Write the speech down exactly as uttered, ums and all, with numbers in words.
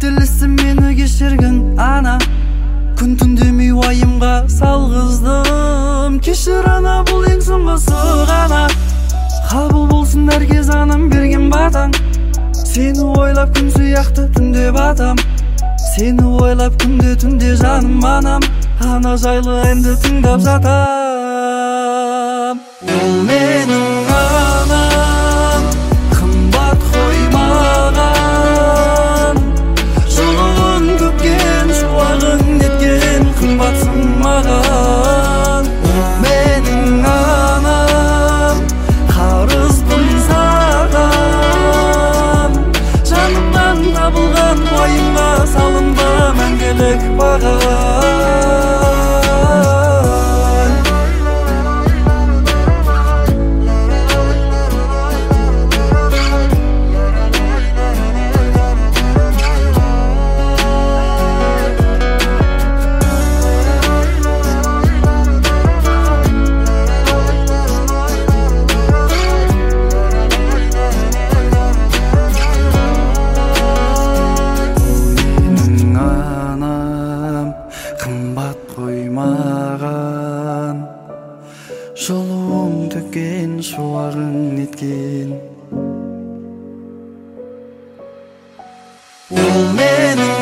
қателестім мені кешіргін ана. Күн түндемей уайымға салғыздым. Кешір ана, бұл ең соңғысы ғана. Қабыл болсын әркез анам берген батаң. Сені ойлап күн сияқты түнде батам. Сені ойлап күнде түнде жаным анам. Ана жайлы әнді тыңдап жатам. Ол менің анам, қымбат қоймаған. Жылуын төккен, шуағын еткен, қымбатсың маған. Ол менің анам, қарызбын саған. Жанымнан табылған уайымға салынба мәңгілік баға. Жылуың төккен, шуағың неткен. Ол менің